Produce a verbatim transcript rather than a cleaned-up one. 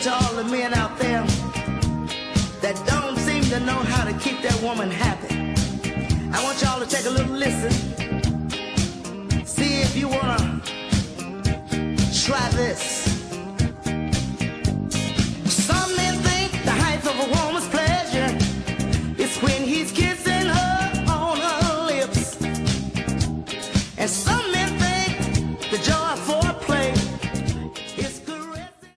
to all the men out there that don't seem to know how to keep their woman happy. I want y'all to take a little listen. See if you wanna try this.